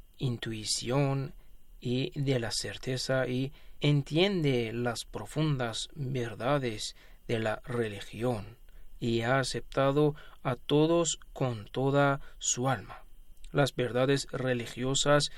[SPEAKER 5] intuición y de la certeza y entiende las profundas verdades de la religión y ha aceptado a todos con toda su alma. Las verdades religiosas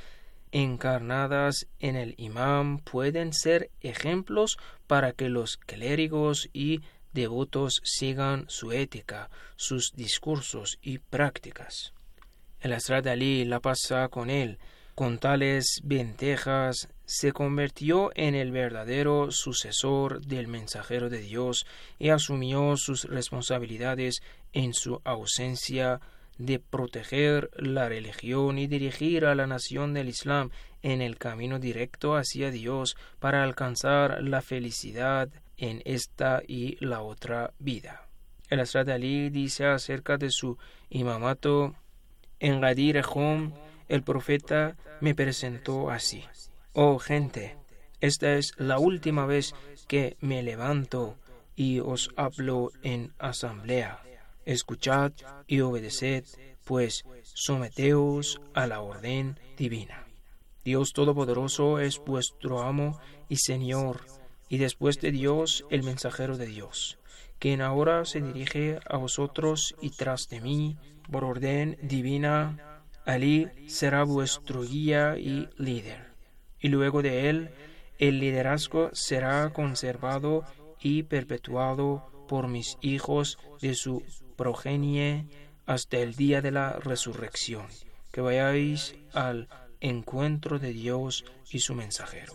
[SPEAKER 5] encarnadas en el imam pueden ser ejemplos para que los clérigos y devotos sigan su ética, sus discursos y prácticas. El Hazrat Ali, la paz sea con él, con tales ventajas, se convirtió en el verdadero sucesor del mensajero de Dios y asumió sus responsabilidades en su ausencia de proteger la religión y dirigir a la nación del Islam en el camino directo hacia Dios para alcanzar la felicidad en esta y la otra vida. El Hazrat Ali dice acerca de su imamato: en Ghadir Khum, el profeta me presentó así: oh gente, esta es la última vez que me levanto y os hablo en asamblea. Escuchad y obedeced, pues someteos a la orden divina. Dios Todopoderoso es vuestro amo y Señor, y después de Dios el mensajero de Dios, quien ahora se dirige a vosotros y tras de mí, por orden divina, Ali será vuestro guía y líder, y luego de él el liderazgo será conservado y perpetuado por mis hijos de su progenie hasta el día de la resurrección. Que vayáis al encuentro de Dios y su mensajero.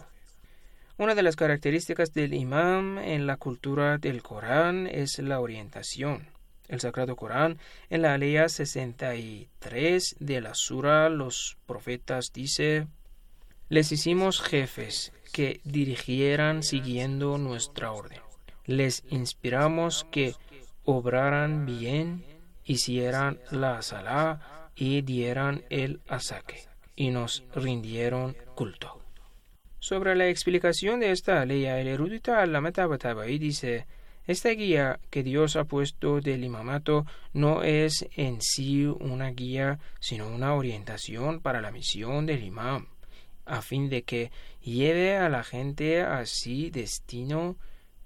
[SPEAKER 5] Una de las características del imam en la cultura del Corán es la orientación. El Sagrado Corán, en la alea sesenta y tres de la Sura Los Profetas, dice: les hicimos jefes que dirigieran siguiendo nuestra orden. Les inspiramos que obraran bien, hicieran la salá y dieran el asaque, y nos rindieron culto. Sobre la explicación de esta ley, el erudito Allama Tabatabai dice: esta guía que Dios ha puesto del imamato no es en sí una guía, sino una orientación para la misión del imam, a fin de que lleve a la gente a sí destino,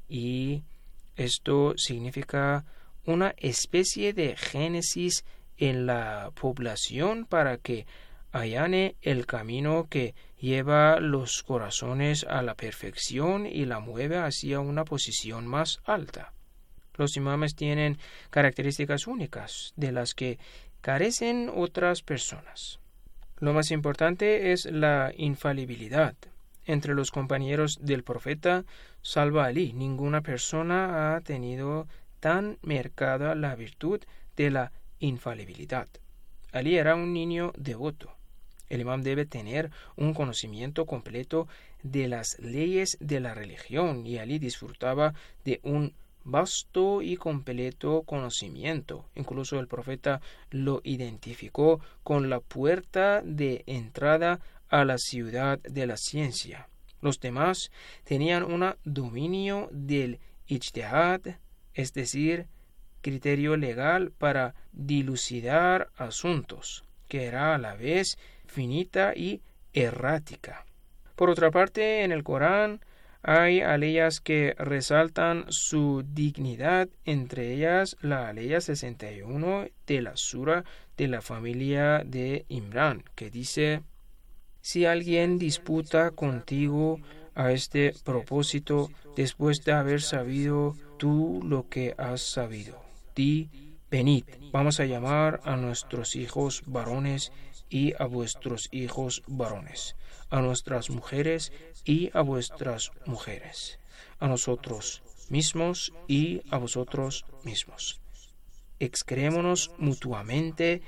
[SPEAKER 5] y esto significa una especie de génesis en la población para que allane el camino que lleva los corazones a la perfección y la mueve hacia una posición más alta. Los imames tienen características únicas de las que carecen otras personas. Lo más importante es la infalibilidad. Entre los compañeros del profeta, salvo Ali, ninguna persona ha tenido tan marcada la virtud de la infalibilidad. Ali era un niño devoto. El imam debe tener un conocimiento completo de las leyes de la religión, y Ali disfrutaba de un vasto y completo conocimiento. Incluso el profeta lo identificó con la puerta de entrada a la ciudad de la ciencia. Los demás tenían un dominio del ijtihad, es decir, criterio legal para dilucidar asuntos, que era a la vez finita y errática. Por otra parte, en el Corán hay aleyas que resaltan su dignidad, entre ellas la aleya sesenta y uno de la Sura de la familia de Imrán, que dice: si alguien disputa contigo a este propósito, después de haber sabido tú lo que has sabido, di: venid, vamos a llamar a nuestros hijos varones y a vuestros hijos varones, a nuestras mujeres y a vuestras mujeres, a nosotros mismos y a vosotros mismos. Excreémonos mutuamente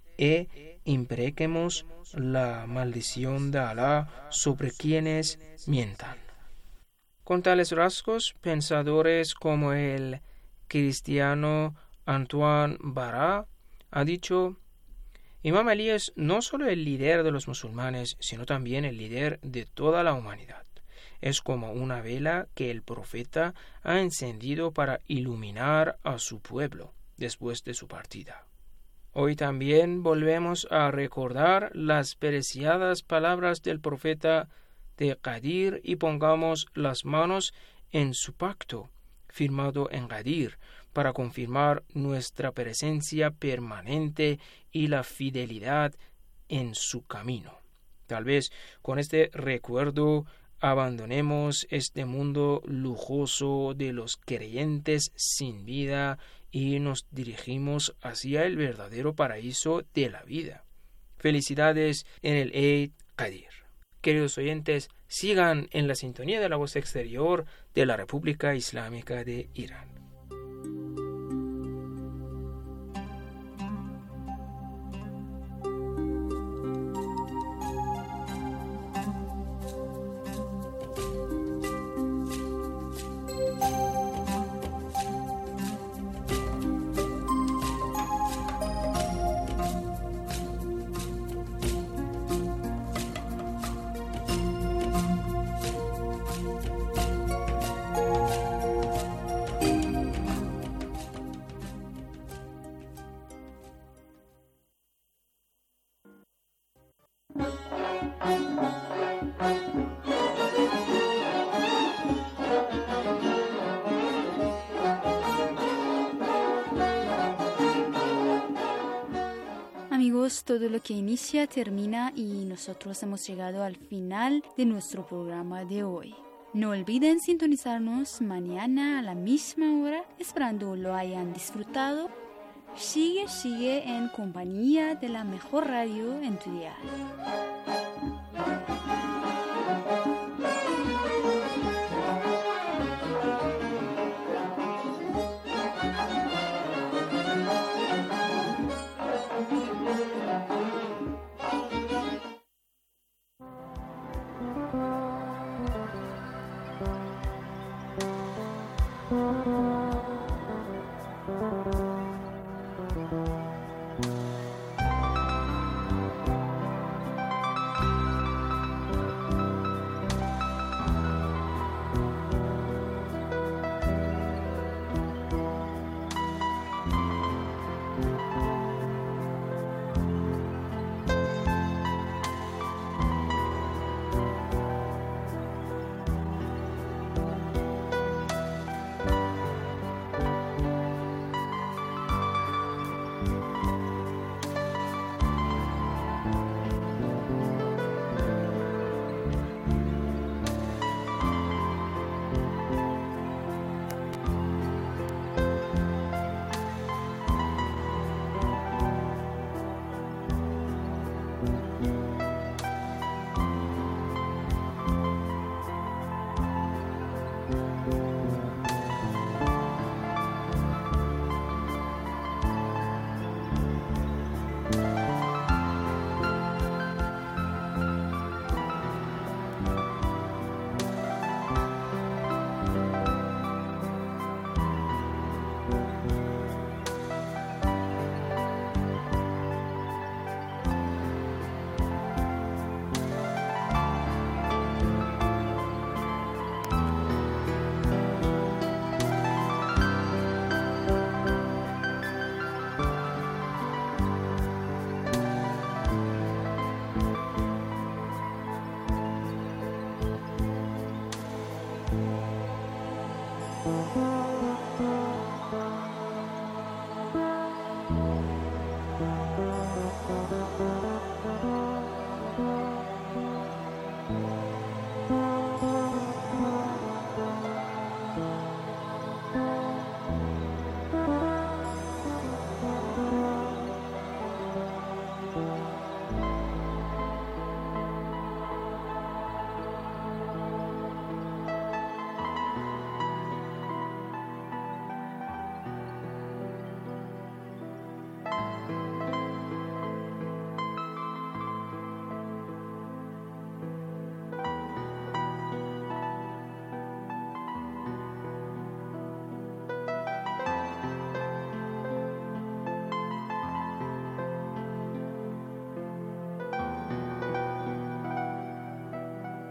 [SPEAKER 5] e imprequemos la maldición de Alá sobre quienes mientan. Con tales rasgos, pensadores como el cristiano Antoine Barra ha dicho: Imam Ali es no solo el líder de los musulmanes, sino también el líder de toda la humanidad. Es como una vela que el profeta ha encendido para iluminar a su pueblo después de su partida. Hoy también volvemos a recordar las preciadas palabras del profeta de Gadir y pongamos las manos en su pacto firmado en Gadir para confirmar nuestra presencia permanente y la fidelidad en su camino. Tal vez con este recuerdo abandonemos este mundo lujoso de los creyentes sin vida y nos dirigimos hacia el verdadero paraíso de la vida. Felicidades en el Eid Gadir. Queridos oyentes, sigan en la sintonía de la voz exterior de la República Islámica de Irán.
[SPEAKER 4] Amigos, todo lo que inicia termina y nosotros hemos llegado al final de nuestro programa de hoy. No olviden sintonizarnos mañana a la misma hora, esperando lo hayan disfrutado. Sigue, sigue en compañía de la mejor radio en tu dial.